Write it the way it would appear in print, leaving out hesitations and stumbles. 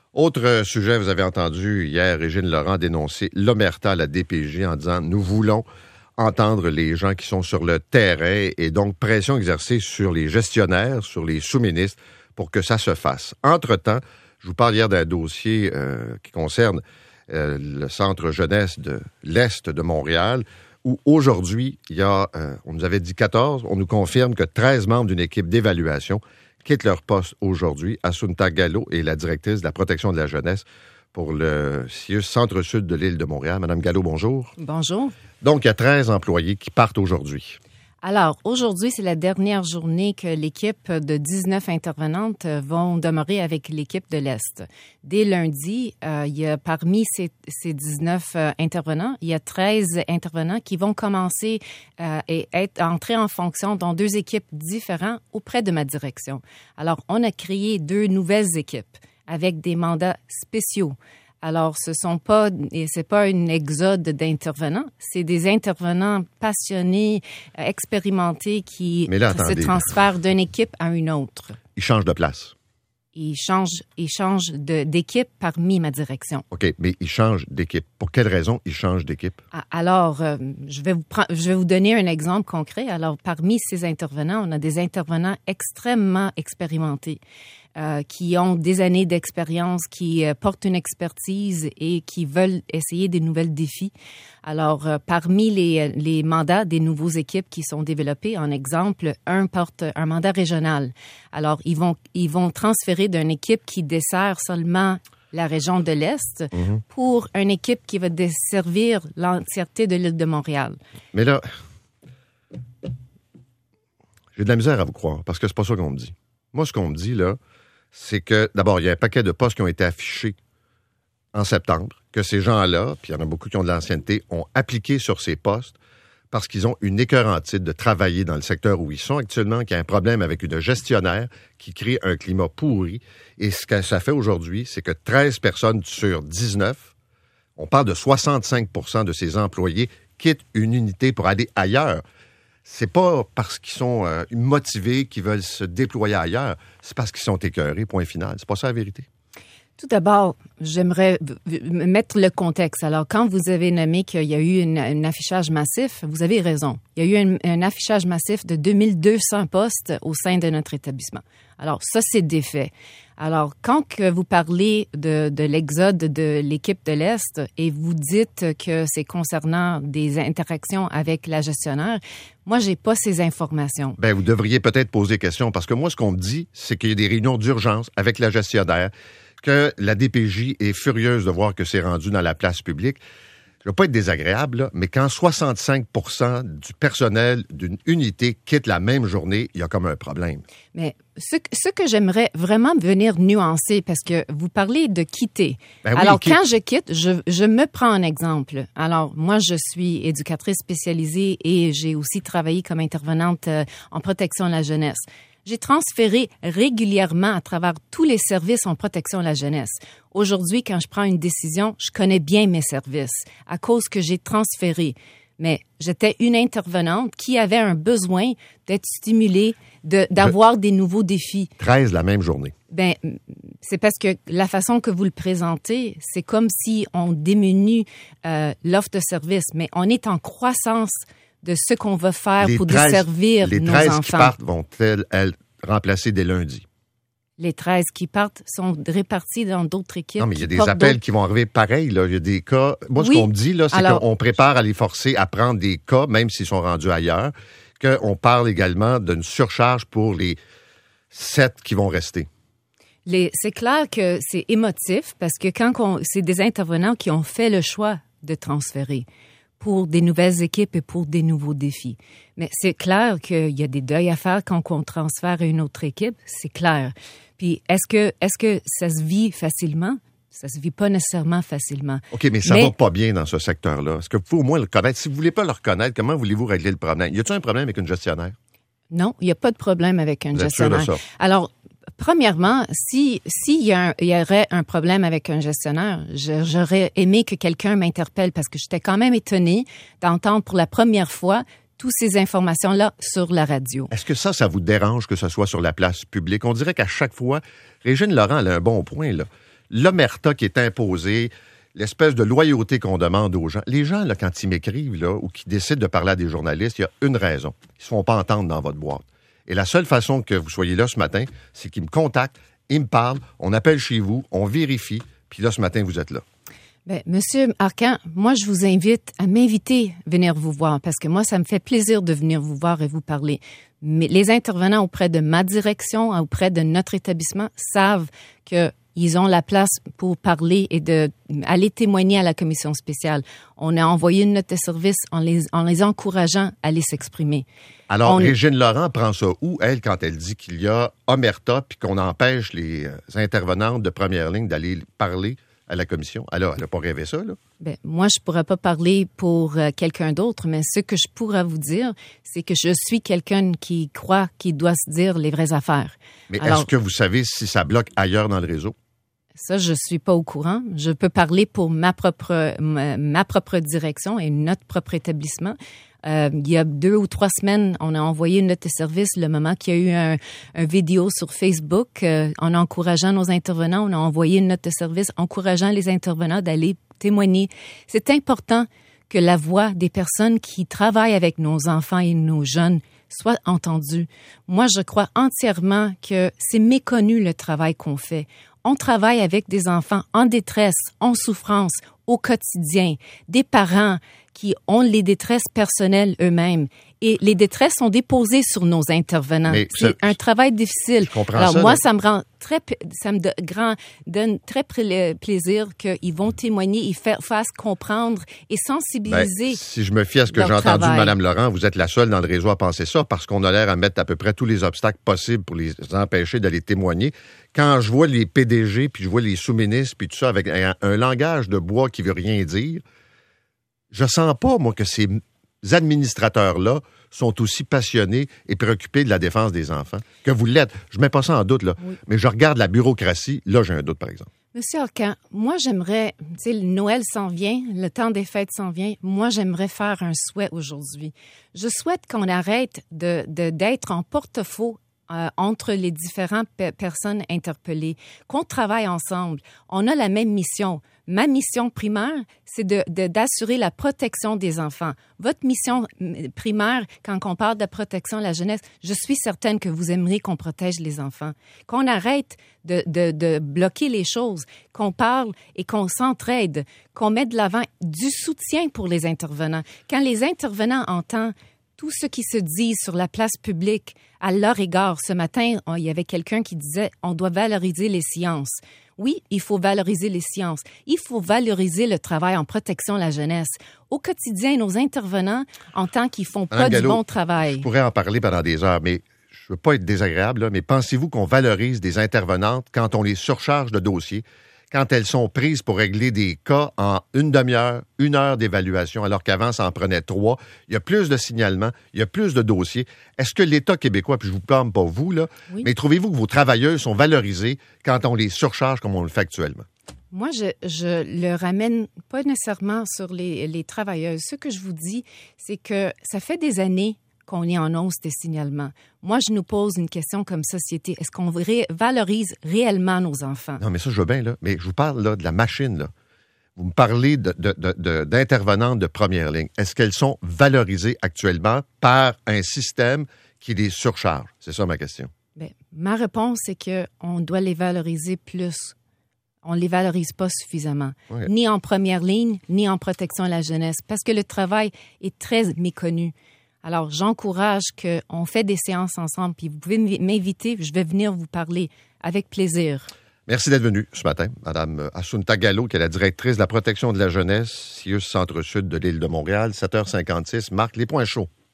Autre sujet, vous avez entendu hier Régine Laurent dénoncer l'omerta à la DPJ en disant « Nous voulons entendre les gens qui sont sur le terrain et donc pression exercée sur les gestionnaires, sur les sous-ministres pour que ça se fasse. » Entre-temps, je vous parle hier d'un dossier qui concerne le centre jeunesse de l'Est de Montréal où aujourd'hui, il y a, on nous avait dit 14, on nous confirme que 13 membres d'une équipe d'évaluation quittent leur poste aujourd'hui. Assunta Gallo est la directrice de la protection de la jeunesse pour le CIUS Centre-Sud de l'île de Montréal. Madame Gallo, bonjour. Bonjour. Donc, il y a 13 employés qui partent aujourd'hui. Alors, aujourd'hui, c'est la dernière journée que l'équipe de 19 intervenantes vont demeurer avec l'équipe de l'Est. Dès lundi, il y a parmi ces 19 intervenants, il y a 13 intervenants qui vont commencer et entrer en fonction dans 2 équipes différentes auprès de ma direction. Alors, on a créé 2 nouvelles équipes avec des mandats spéciaux. Alors, c'est pas une exode d'intervenants, c'est des intervenants passionnés, expérimentés qui se transfèrent d'une équipe à une autre. Ils changent de place. Ils changent d'équipe parmi ma direction. OK, mais ils changent d'équipe. Pour quelle raison ils changent d'équipe? Alors, je vais vous donner un exemple concret. Alors, parmi ces intervenants, on a des intervenants extrêmement expérimentés. Qui ont des années d'expérience, qui portent une expertise et qui veulent essayer des nouvelles défis. Alors, parmi les mandats des nouveaux équipes qui sont développés, en exemple, un porte un mandat régional. Alors, ils vont transférer d'une équipe qui dessert seulement la région de l'Est pour une équipe qui va desservir l'entièreté de l'île de Montréal. Mais là, j'ai de la misère à vous croire, parce que c'est pas ça qu'on me dit. Moi, ce qu'on me dit, là, c'est que, d'abord, il y a un paquet de postes qui ont été affichés en septembre, que ces gens-là, puis il y en a beaucoup qui ont de l'ancienneté, ont appliqué sur ces postes parce qu'ils ont une écœurantite de travailler dans le secteur où ils sont actuellement, qu'il y a un problème avec une gestionnaire qui crée un climat pourri. Et ce que ça fait aujourd'hui, c'est que 13 personnes sur 19, on parle de 65% de ces employés, quittent une unité pour aller ailleurs. C'est pas parce qu'ils sont motivés qu'ils veulent se déployer ailleurs, c'est parce qu'ils sont écœurés, point final. C'est pas ça la vérité. Tout d'abord, j'aimerais mettre le contexte. Alors, quand vous avez nommé qu'il y a eu un affichage massif, vous avez raison. Il y a eu un affichage massif de 2200 postes au sein de notre établissement. Alors, ça, c'est des faits. Alors, quand que vous parlez de l'exode de l'équipe de l'Est et vous dites que c'est concernant des interactions avec la gestionnaire, moi, j'ai pas ces informations. Ben, vous devriez peut-être poser question parce que moi, ce qu'on me dit, c'est qu'il y a des réunions d'urgence avec la gestionnaire, que la DPJ est furieuse de voir que c'est rendu dans la place publique. Je ne veux pas être désagréable, là, mais quand 65% du personnel d'une unité quitte la même journée, il y a comme un problème. Mais ce que j'aimerais vraiment venir nuancer, parce que vous parlez de quitter. Ben oui, alors, quand je quitte, je me prends un exemple. Alors, moi, je suis éducatrice spécialisée et j'ai aussi travaillé comme intervenante en protection de la jeunesse. J'ai transféré régulièrement à travers tous les services en protection de la jeunesse. Aujourd'hui, quand je prends une décision, je connais bien mes services à cause que j'ai transféré. Mais j'étais une intervenante qui avait un besoin d'être stimulée, d'avoir des nouveaux défis. 13 la même journée. Ben, c'est parce que la façon que vous le présentez, c'est comme si on diminue l'offre de service, mais on est en croissance de ce qu'on va faire pour desservir nos enfants. Les 13 qui partent vont-elles remplacer dès lundi? Les 13 qui partent sont répartis dans d'autres équipes. Non, mais il y a des appels qui vont arriver pareil. Là. Il y a des cas. Moi, ce qu'on me dit, là, c'est qu'on prépare à les forcer à prendre des cas, même s'ils sont rendus ailleurs, qu'on parle également d'une surcharge pour les 7 qui vont rester. C'est clair que c'est émotif parce que c'est des intervenants qui ont fait le choix de transférer pour des nouvelles équipes et pour des nouveaux défis. Mais c'est clair qu'il y a des deuils à faire quand on transfère à une autre équipe, c'est clair. Puis est-ce que ça se vit facilement? Ça se vit pas nécessairement facilement. OK, mais ça va pas bien dans ce secteur-là. Est-ce que vous pouvez au moins le connaître? Si vous voulez pas le reconnaître, comment voulez-vous régler le problème? Y a-t-il un problème avec une gestionnaire? Non, il n'y a pas de problème avec une gestionnaire. Sûr de ça? Alors, premièrement, s'il y aurait un problème avec un gestionnaire, j'aurais aimé que quelqu'un m'interpelle parce que j'étais quand même étonnée d'entendre pour la première fois toutes ces informations-là sur la radio. Est-ce que ça vous dérange que ce soit sur la place publique? On dirait qu'à chaque fois, Régine Laurent, elle a un bon point, là. l'omerta qui est imposée, l'espèce de loyauté qu'on demande aux gens. Les gens, là, quand ils m'écrivent là, ou qui décident de parler à des journalistes, il y a une raison. Ils ne se font pas entendre dans votre boîte. Et la seule façon que vous soyez là ce matin, c'est qu'ils me contactent, ils me parlent, on appelle chez vous, on vérifie, puis là, ce matin, vous êtes là. Bien, Monsieur Arcan, moi, je vous invite à m'inviter à venir vous voir parce que moi, ça me fait plaisir de venir vous voir et vous parler. Mais les intervenants auprès de ma direction, auprès de notre établissement, savent qu'ils ont la place pour parler et aller témoigner à la commission spéciale. On a envoyé une note de service en les encourageant à aller s'exprimer. Alors, Régine Laurent prend ça où, elle, quand elle dit qu'il y a omerta puis qu'on empêche les intervenantes de première ligne d'aller parler à la commission? Alors, elle n'a pas rêvé ça, là? Bien, moi, je ne pourrais pas parler pour quelqu'un d'autre, mais ce que je pourrais vous dire, c'est que je suis quelqu'un qui croit qu'il doit se dire les vraies affaires. Mais est-ce que vous savez si ça bloque ailleurs dans le réseau? Ça, je suis pas au courant. Je peux parler pour ma propre direction et notre propre établissement. Il y a 2 ou 3 semaines, on a envoyé une note de service le moment qu'il y a eu un vidéo sur Facebook en encourageant nos intervenants. On a envoyé une note de service encourageant les intervenants d'aller témoigner. C'est important que la voix des personnes qui travaillent avec nos enfants et nos jeunes soit entendue. Moi, je crois entièrement que c'est méconnu le travail qu'on fait. On travaille avec des enfants en détresse, en souffrance, au quotidien, des parents qui ont les détresses personnelles eux-mêmes. Et les détresses sont déposées sur nos intervenants. Mais c'est un travail difficile. Je comprends. Alors ça, moi, là. ça me donne très plaisir qu'ils vont témoigner, ils fassent comprendre et sensibiliser. Si je me fie à ce que j'ai entendu de Mme Laurent, vous êtes la seule dans le réseau à penser ça parce qu'on a l'air à mettre à peu près tous les obstacles possibles pour les empêcher d'aller témoigner. Quand je vois les PDG, puis je vois les sous-ministres, puis tout ça, avec un langage de bois qui veut rien dire, je sens pas, moi, que ces administrateurs-là sont aussi passionnés et préoccupés de la défense des enfants que vous l'êtes. Je mets pas ça en doute, là. Oui. Mais je regarde la bureaucratie. Là, j'ai un doute, par exemple. Monsieur Arcan, moi, j'aimerais, tu sais, le Noël s'en vient, le temps des fêtes s'en vient. Moi, j'aimerais faire un souhait aujourd'hui. Je souhaite qu'on arrête d'être en porte-à-faux entre les différentes personnes interpellées, qu'on travaille ensemble. On a la même mission. Ma mission primaire, c'est d'assurer la protection des enfants. Votre mission primaire, quand on parle de protection de la jeunesse, je suis certaine que vous aimeriez qu'on protège les enfants, qu'on arrête de bloquer les choses, qu'on parle et qu'on s'entraide, qu'on mette de l'avant du soutien pour les intervenants. Quand les intervenants entendent tout ce qui se dit sur la place publique à leur égard. Ce matin, il y avait quelqu'un qui disait « on doit valoriser les sciences ». Oui, il faut valoriser les sciences. Il faut valoriser le travail en protection de la jeunesse. Au quotidien, nos intervenants entendent qu'ils font pas du bon travail. Je pourrais en parler pendant des heures, mais je veux pas être désagréable, là, mais pensez-vous qu'on valorise des intervenantes quand on les surcharge de dossiers, quand elles sont prises pour régler des cas en une demi-heure, 1 heure d'évaluation, alors qu'avant, ça en prenait 3. Il y a plus de signalements, il y a plus de dossiers. Est-ce que l'État québécois, puis je vous blâme pas vous, là, oui, mais trouvez-vous que vos travailleuses sont valorisées quand on les surcharge comme on le fait actuellement? Moi, je le ramène pas nécessairement sur les travailleuses. Ce que je vous dis, c'est que ça fait des années qu'on est en hausse des signalements. Moi, je nous pose une question comme société. Est-ce qu'on valorise réellement nos enfants? Non, mais ça, je veux bien, là. Mais je vous parle là, de la machine, là. Vous me parlez d'intervenantes de première ligne. Est-ce qu'elles sont valorisées actuellement par un système qui les surcharge? C'est ça ma question. Bien, ma réponse, c'est qu'on doit les valoriser plus. On ne les valorise pas suffisamment, oui, ni en première ligne, ni en protection de la jeunesse, parce que le travail est très méconnu. Alors, j'encourage qu'on fait des séances ensemble, puis vous pouvez m'inviter, je vais venir vous parler avec plaisir. Merci d'être venue ce matin, Mme Assunta Gallo, qui est la directrice de la protection de la jeunesse, CIUS Centre-Sud de l'île de Montréal, 7h56. Marc, les points chauds.